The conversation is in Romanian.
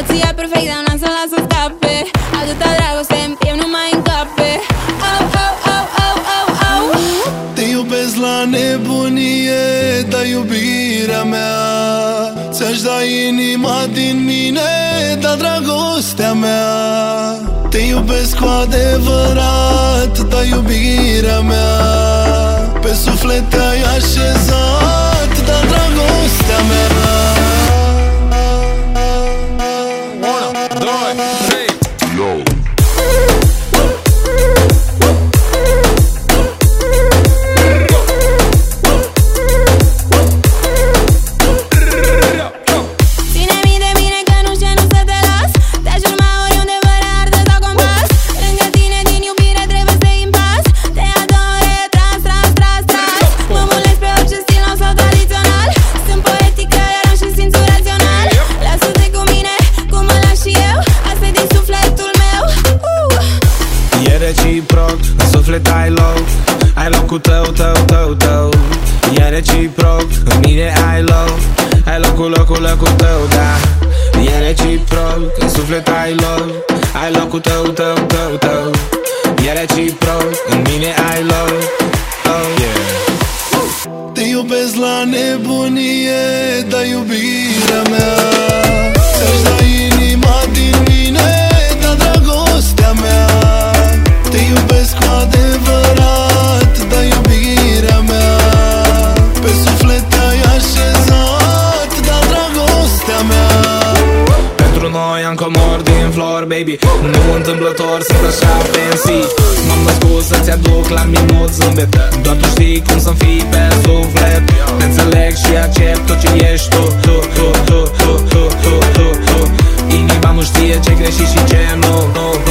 Situația perfectă, n-am să las să scape. Atâta dragoste în piept nu mai încape. Oh, oh, oh, oh, oh, oh. Te iubesc la nebunie, dar iubirea mea ți-aș da inima din mine, dar dragostea mea. Te iubesc cu adevărat, dar iubirea mea pe suflet te-ai așezat, dar dragostea mea. Reciproc, în suflet ai loc, ai locul tău, tău, tău, tău. E reciproc, în mine ai loc, ai locul, locul, locul tău, da. E reciproc, în suflet ai loc, ai locul tău, tău, tău, tău. E reciproc, în mine ai loc, oh yeah. Te iubesc la nebunie, dar iubirea mea ți-aș da inima din mine, dar dragostea mea. Te iubesc cu adevărat, dar iubirea mea pe suflet te-ai așezat, dar dragostea mea. Pentru noi am comori din flori, baby, nu întâmplător sunt așa fancy. M-am născut să-ți aduc la minut zâmbet, doar tu știi cum să-mi fii pe suflet. Te înțeleg și accept tot ce ești tu, tu, tu, tu, tu, tu, tu, tu, tu. Inima nu știe ce greșit și ce nu, nu, nu.